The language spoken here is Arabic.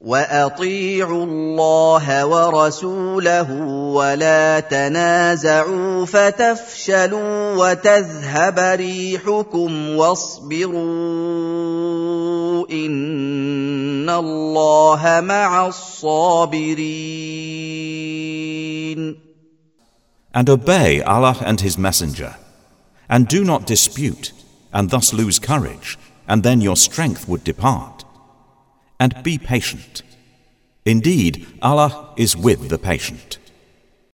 وَأَطِيعُوا اللَّهَ وَرَسُولَهُ وَلَا تَنَازَعُوا فَتَفْشَلُوا وَتَذْهَبَ رِيحُكُمْ وَاصْبِرُوا إِنَّ اللَّهَ مَعَ الصَّابِرِينَ. And obey Allah and His Messenger, and do not dispute, and thus lose courage, and then your strength would depart. And be patient. Indeed, Allah is with the patient.